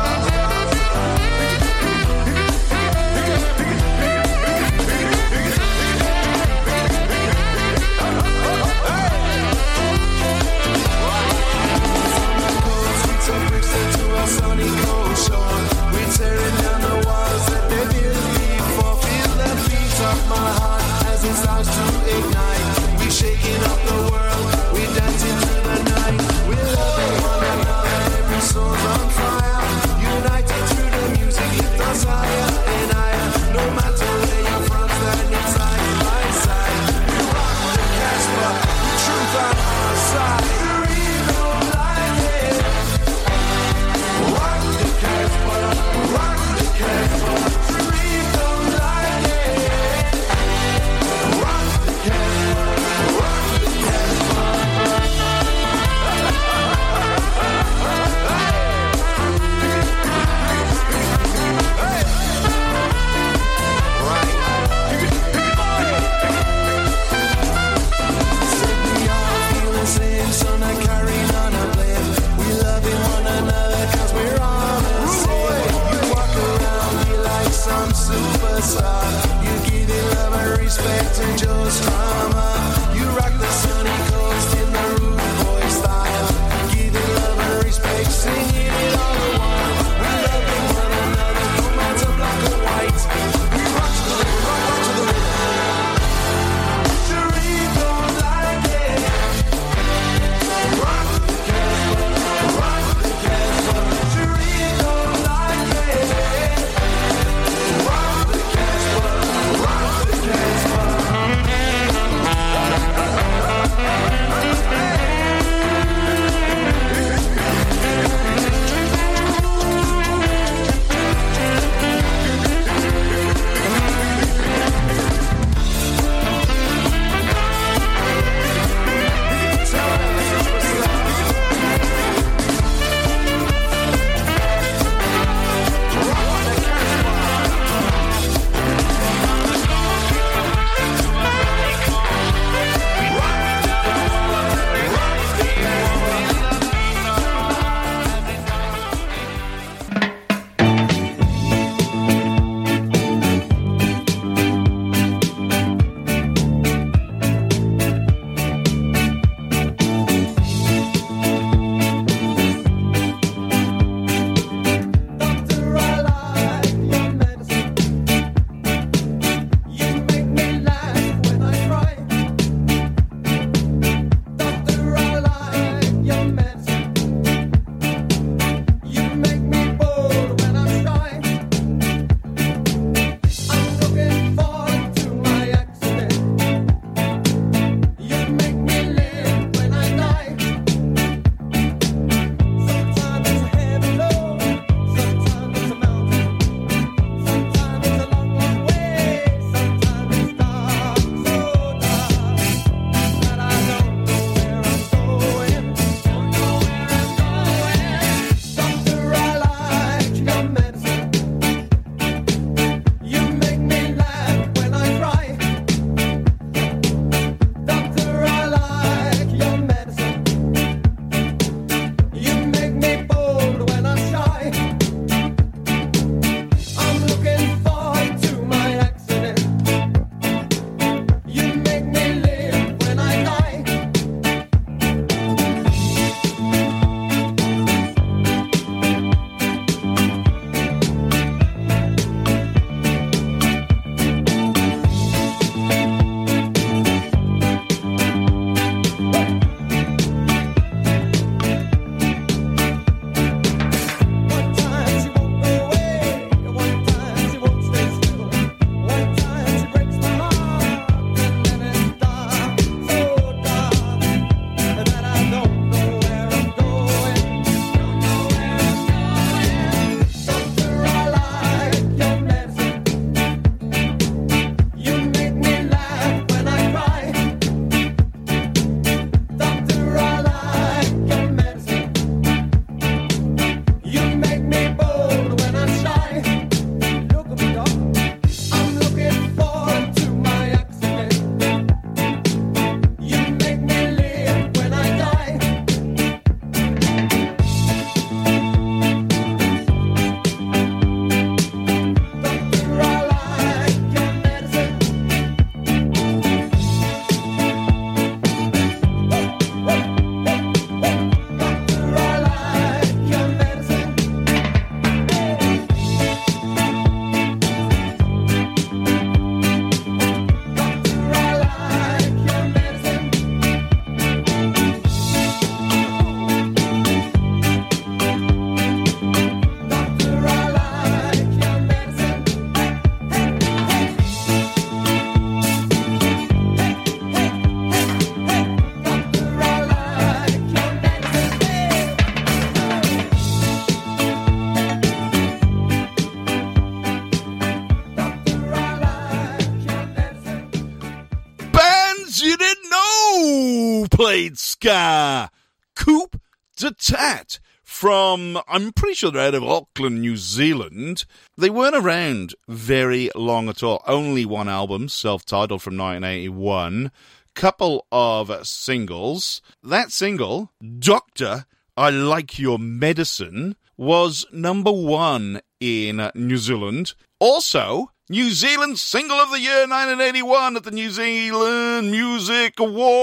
played ska. Coop de Tat from, I'm pretty sure they're out of Auckland, New Zealand. They weren't around very long at all. Only one album, self-titled, from nineteen eighty-one. Couple of singles. That single, Doctor, I Like Your Medicine, was number one in New Zealand. Also, New Zealand Single of the Year nineteen eighty-one at the New Zealand Music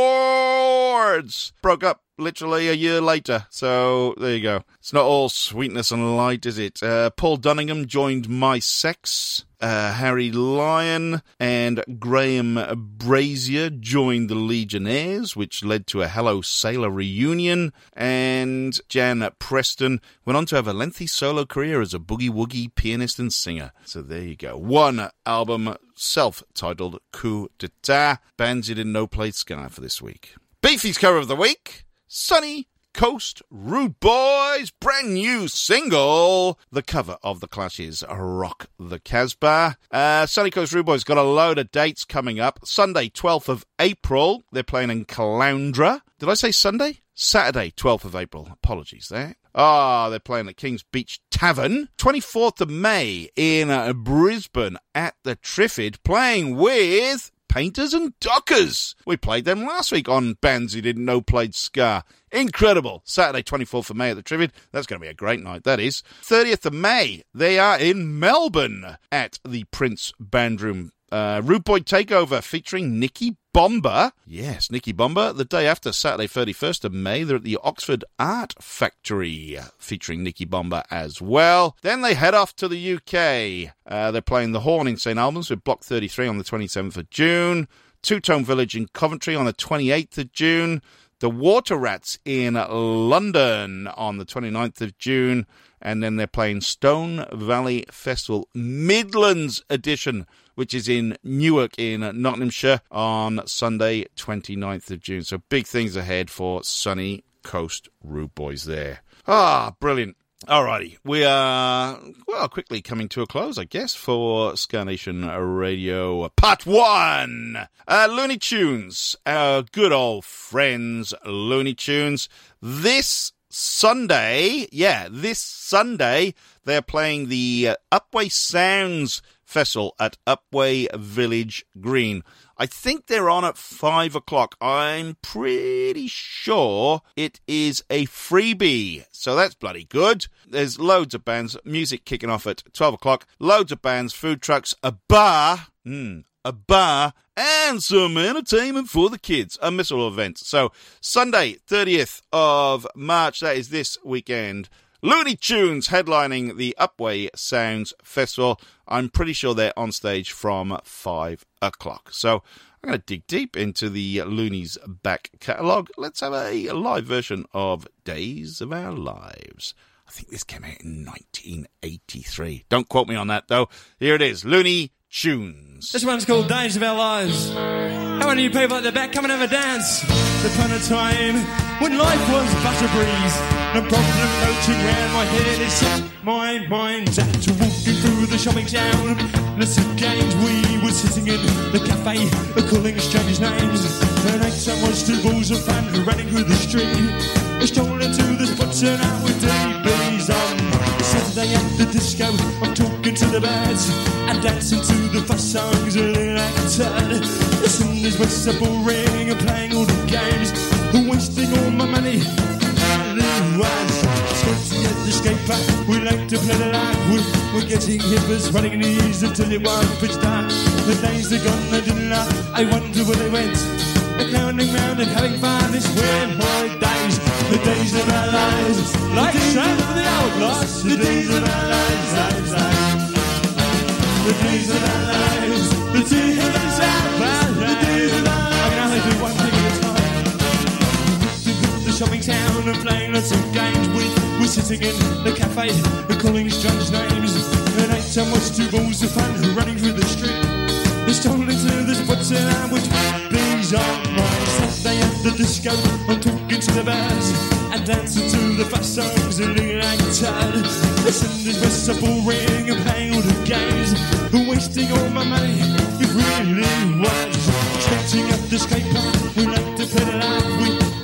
Awards. Broke up literally a year later, so there you go. It's not all sweetness and light, is it? Uh, Paul Dunningham joined My Sex. Uh, Harry Lyon and Graham Brazier joined the Legionnaires, which led to a Hello Sailor reunion. And Jan Preston went on to have a lengthy solo career as a boogie-woogie pianist and singer. So there you go. One album, self-titled Coup d'etat. Bands you didn't know played ska for this week. Beefy's cover of the week, Sunny Coast Rude Boys, brand new single. The cover of the Clash's Rock the Casbah. Uh, Sunny Coast Rude Boys got a load of dates coming up. Sunday, twelfth of April, they're playing in Caloundra. Did I say Sunday? Saturday, twelfth of April. Apologies there. Ah, they're playing at King's Beach Tavern. twenty-fourth of May in uh, Brisbane at the Triffid, playing with Painters and Dockers. We played them last week on Bands You Didn't Know Played Ska. Incredible. Saturday, twenty-fourth of May at the Triffid. That's going to be a great night, that is. thirtieth of May, they are in Melbourne at the Prince Bandroom. Uh, Rude Boy Takeover featuring Nicky Bomber. Yes, Nicky Bomber. The day after, Saturday, thirty-first of May, they're at the Oxford Art Factory featuring Nicky Bomber as well. Then they head off to the U K. Uh, they're playing The Horn in Saint Albans with Block thirty-three on the twenty-seventh of June. Two Tone Village in Coventry on the twenty-eighth of June. The Water Rats in London on the twenty-ninth of June. And then they're playing Stone Valley Festival Midlands Edition, which is in Newark in Nottinghamshire on Sunday, twenty-ninth of June. So big things ahead for Sunny Coast Rude Boys there. Ah, brilliant. Alrighty, we are, well, quickly coming to a close, I guess, for Ska Nation Radio Part one. Uh, Looney Tunes, our good old friends Looney Tunes. This Sunday, yeah, this Sunday, they're playing the uh, Upwey Sounds Festival at Upwey Village Green. I think they're on at five o'clock. I'm pretty sure it is a freebie, so that's bloody good. There's loads of bands, music kicking off at twelve o'clock, loads of bands, food trucks, a bar, mm, a bar, and some entertainment for the kids. A missile event. So Sunday, thirtieth of March, that is this weekend. Looney Tunes headlining the Upwey Sounds Festival. I'm pretty sure they're on stage from five o'clock. So I'm going to dig deep into the Loonies back catalogue. Let's have a live version of Days of Our Lives. I think this came out in nineteen eighty-three. Don't quote me on that, though. Here it is, Looney Tunes. This one's called Days of Our Lives. How many of you people at the back come and have a dance? Upon a time when life was but a breeze, no problem floating round my head is set my mind's at walking through the shopping town. Lots of games we were sitting in the cafe, calling strange names. The night so much two balls of fun running through the street. I stole into the spots and out with D Bs on. Saturday at the disco, I'm talking to the birds and dancing to the fast songs of the turd. The sun is west so boring and playing all the games, wasting all my money. Skating at the skate park, we like to play the life. We're, we're getting hippers, running knees until it won't pitch dark. The days are gone, I didn't laugh, I wonder where they went. They're clowning round and having fun, it's weird my days. The days of our lives, like Sam for the Outlaws. The days of our lives, lives, lives. The days of our lives, the days of our lives, the days of our lives. I can only do one thing at a time. The shopping town and playing lots of games. We were sitting in the cafe and calling strange names. And eight time was two balls of fun running through the street. They stole into the spots and I would these on my Saturday at the disco. I'm talking to the birds and dancing to the fast songs and looking like a turd. The Sundays were so boring and playing all the games and wasting all my money. It really was. Skating at the skate park, we like to play the life. We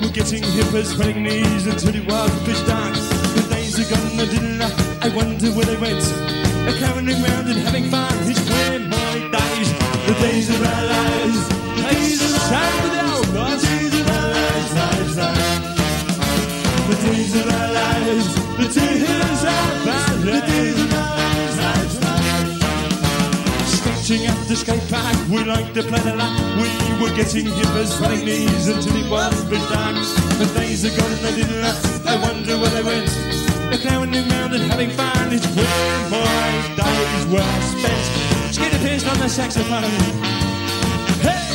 hippers, spreading knees until it was pitch dark. The days are gone, I didn't know. I wonder where they went. They're carrying around and having fun. It's when my days, the days of our lives, the days of our lives, the days of our lives, lives, lives. The days of our lives, the days of our lives, the days of our lives, lives, lives. Stretching at the skate park, we liked to play the lap. We were getting hippers, spreading knees until it was a bit dark. The days are gone and they didn't last. I wonder where they went. They're clowning around and having fun. It's when my days were spent. Skinny Pierce on the saxophone. Hey!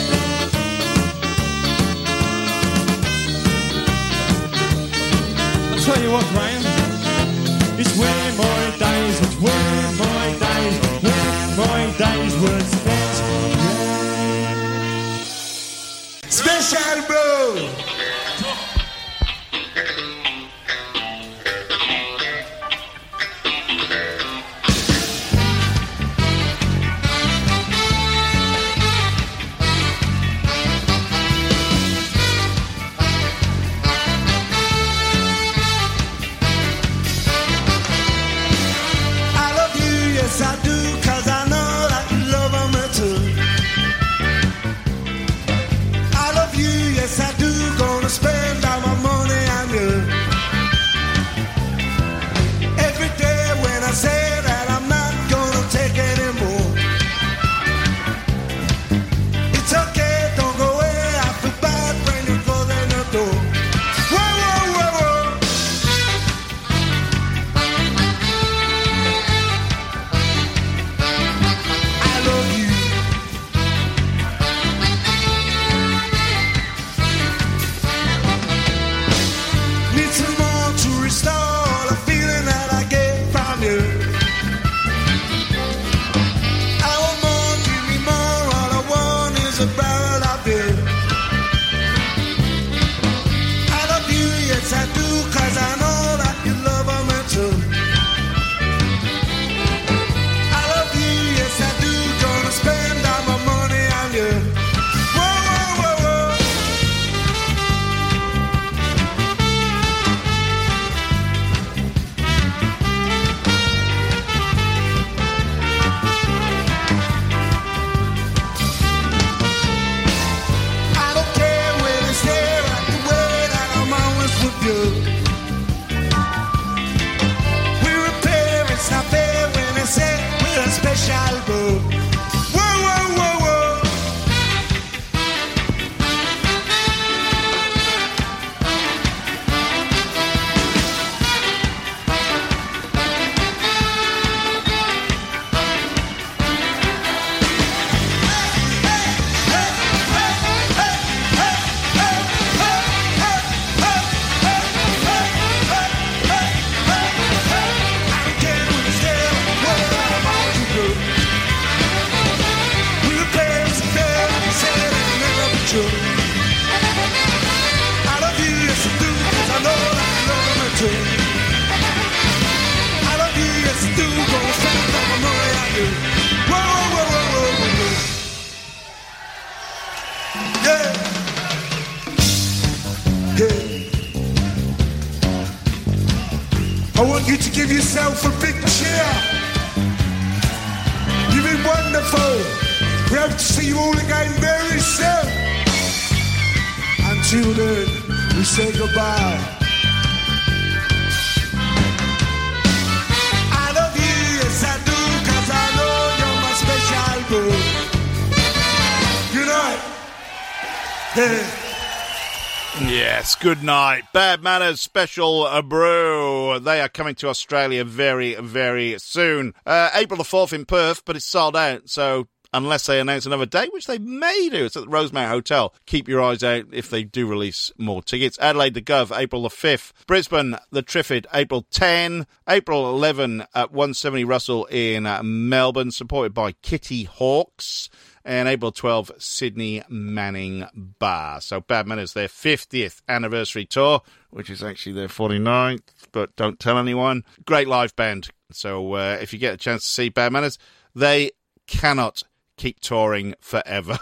I'll tell you what, Graham. It's when my days, it's when my days, when my days were spent. Yeah. Special Bro! I do, cause I know that you love me too. I love you, yes I do. Gonna spend all my money on you. Every day when I say that I'm not gonna take any more. It's okay, don't go away. I feel bad when you close in the door. Whoa, whoa, whoa, whoa. Special Bro. Whoa, whoa, whoa, whoa. I love you, yes I do, cause I know that you love me too. I love you, yes I do, gonna spend all my money on you. Whoa, whoa, whoa, whoa, whoa, whoa. Yeah. Yeah. I want you to give yourself a big cheer. You've been wonderful. We hope to see you all again very soon. Until then, we say goodbye. I love you, yes I do, cause I know you're my special boo. Good night. Hey. Yes, good night. Bad Manners Special uh, Brew. They are coming to Australia very, very soon. Uh, April the fourth in Perth, but it's sold out, so unless they announce another date, which they may do. It's at the Rosemount Hotel. Keep your eyes out if they do release more tickets. Adelaide the Gov, April the fifth. Brisbane, the Triffid, April tenth. April eleventh at one seventy Russell in uh, Melbourne, supported by Kitty Hawks. And April twelfth, Sydney Manning Bar. So Bad Manners, their fiftieth anniversary tour, which is actually their forty-ninth, but don't tell anyone. Great live band. So uh, if you get a chance to see Bad Manners, they cannot keep touring forever.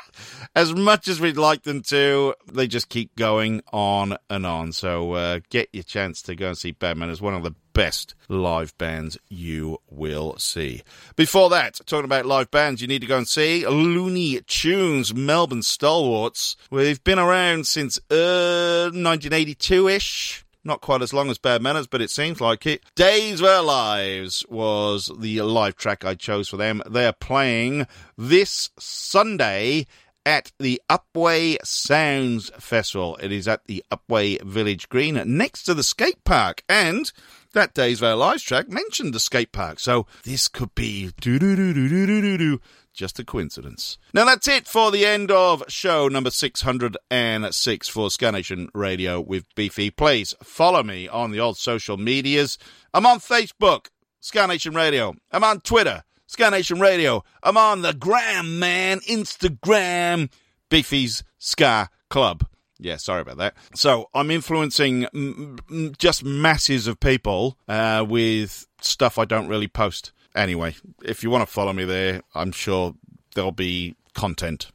As much as we'd like them to, they just keep going on and on. So uh, get your chance to go and see Bad Manners, one of the best live bands you will see. Before that, talking about live bands you need to go and see, Looney Tunes, Melbourne stalwarts. We've been around since uh, nineteen eighty-two-ish. Not quite as long as Bad Manners, but it seems like it. Days of Our Lives was the live track I chose for them. They're playing this Sunday at the Upwey Sounds Festival. It is at the Upwey Village Green next to the skate park. And that Days of Our Lives track mentioned the skate park. So this could be doo-doo-doo-doo-doo-doo-doo. Just a coincidence. Now that's it for the end of show number six hundred six for Ska Nation Radio with Beefy. Please follow me on the old social medias. I'm on Facebook, Ska Nation Radio. I'm on Twitter, Ska Nation Radio. I'm on the gram, man, Instagram, Beefy's Ska Club. Yeah, sorry about that. So I'm influencing m- m- just masses of people uh, with stuff I don't really post. Anyway, if you want to follow me there, I'm sure there'll be content.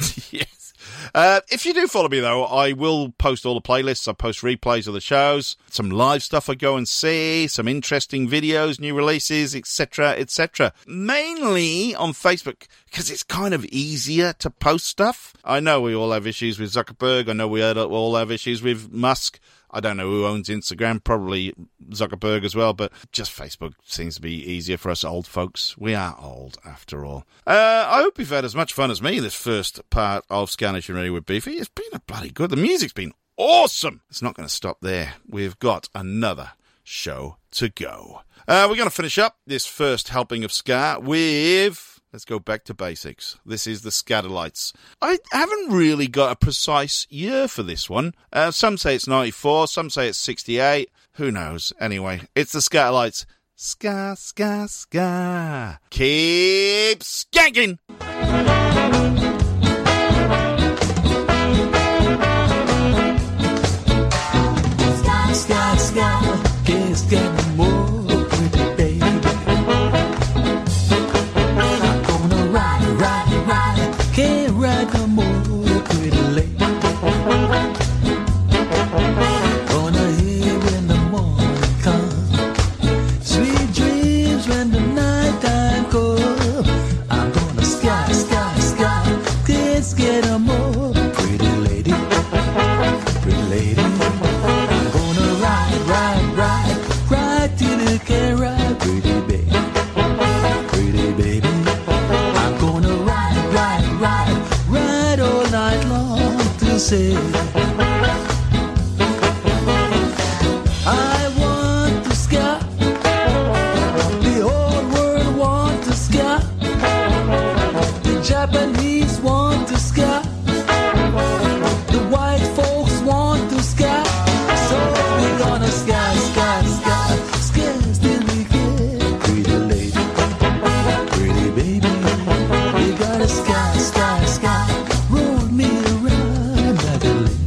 Yes. Uh, if you do follow me, though, I will post all the playlists. I post replays of the shows, some live stuff I go and see, some interesting videos, new releases, et cetera, et cetera. Mainly on Facebook, because it's kind of easier to post stuff. I know we all have issues with Zuckerberg. I know we all have issues with Musk. I don't know who owns Instagram, probably Zuckerberg as well, but just Facebook seems to be easier for us old folks. We are old, after all. Uh, I hope you've had as much fun as me this first part of Ska Nation Radio with Beefy. It's been a bloody good. The music's been awesome. It's not going to stop there. We've got another show to go. Uh, we're going to finish up this first helping of ska with... Let's go back to basics. This is the Skatalites. I haven't really got a precise year for this one. Uh, some say it's ninety-four, some say it's sixty-eight. Who knows? Anyway, it's the Skatalites. Ska, ska, ska. Keep skanking! Ska, ska, ska. Keep skanking more. Can't ride no more, pretty lady. Gonna hear when the morning comes, sweet dreams when the night time comes. I'm gonna sky, sky, sky, can't get no more, pretty lady, pretty lady. I'm gonna ride, ride, ride, ride till you can't ride, pretty baby, pretty baby. I'm gonna ride, ride, ride, ride all night long to say I want to ska. The whole world want to ska. The Japanese want to ska. The white folks want to ska. So we're gonna ska, ska, ska, ska till we get pretty lady, pretty baby. We gotta ska, ska, ska, roll me around like a lady.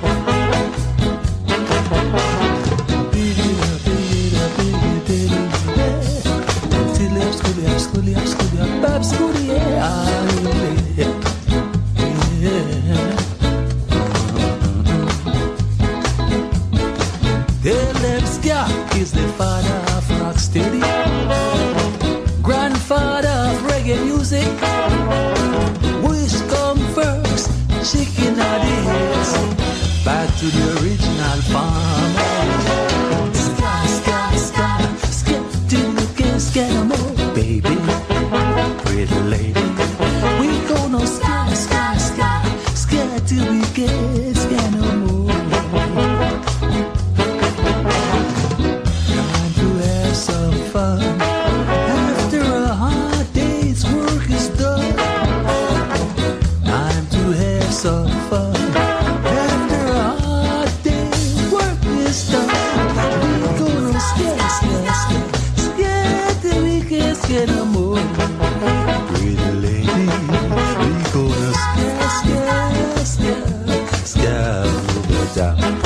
Is the father of rocksteady, grandfather of reggae music. Which come first, chicken or the eggs? Back to the original farm. Ska, ska, ska, skip till you can't scare no more, baby, pretty lady. We gonna ska, ska, ska, scare till we can't scare no more. Some fun after a hard day's work is done. Time to have some fun after a hard day's work is done. We gonna scare, scare, scare, scare till we can't scare no more. Pretty lady, we gonna scare, scare, scare, scare a little bit down.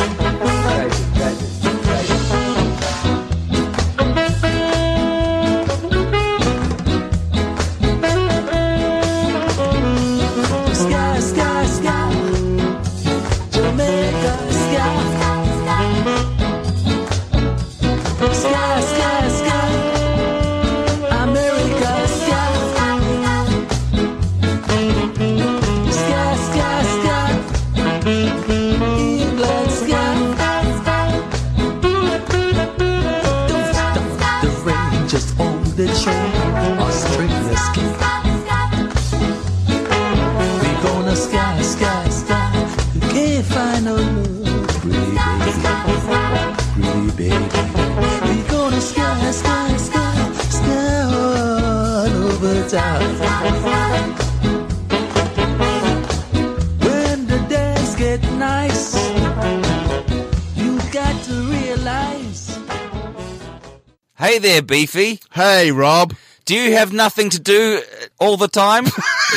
David Show, Australia ski. We gonna sky, sky, sky. You can't find no love, pretty baby, pretty baby. We gonna sky, sky, sky, sky all over town. When the days get nice, you got to realize. Hey there, Beefy. Hey, Rob. Do you have nothing to do all the time?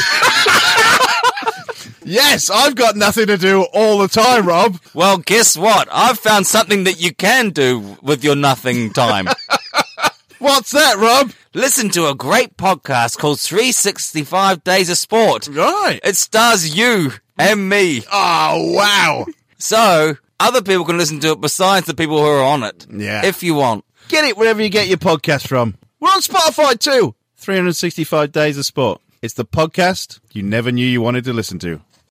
Yes, I've got nothing to do all the time, Rob. Well, guess what? I've found something that you can do with your nothing time. What's that, Rob? Listen to a great podcast called three sixty-five Days of Sport. Right. It stars you and me. Oh, wow. So, other people can listen to it besides the people who are on it. Yeah. If you want. Get it wherever you get your podcast from. We're on Spotify too. three sixty-five Days of Sport. It's the podcast you never knew you wanted to listen to.